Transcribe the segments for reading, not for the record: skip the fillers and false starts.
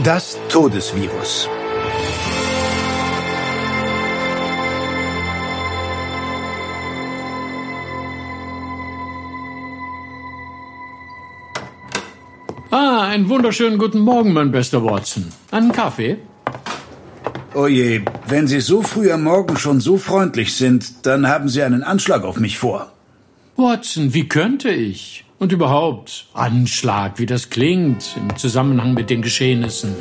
Das Todesvirus. Einen wunderschönen guten Morgen, mein bester Watson. Einen Kaffee? Oh je, wenn Sie so früh am Morgen schon so freundlich sind, dann haben Sie einen Anschlag auf mich vor. Watson, wie könnte ich? Und überhaupt, Anschlag, wie das klingt, im Zusammenhang mit den Geschehnissen.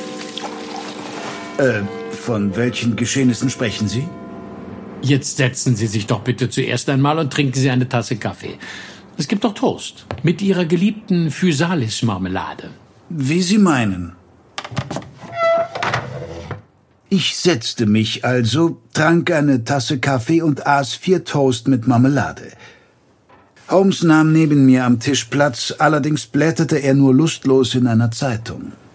Von welchen Geschehnissen sprechen Sie? Jetzt setzen Sie sich doch bitte zuerst einmal und trinken Sie eine Tasse Kaffee. Es gibt doch Toast mit Ihrer geliebten Physalis-Marmelade. Wie Sie meinen. Ich setzte mich also, trank eine Tasse Kaffee und aß 4 Toast mit Marmelade. Holmes nahm neben mir am Tisch Platz, allerdings blätterte er nur lustlos in einer Zeitung.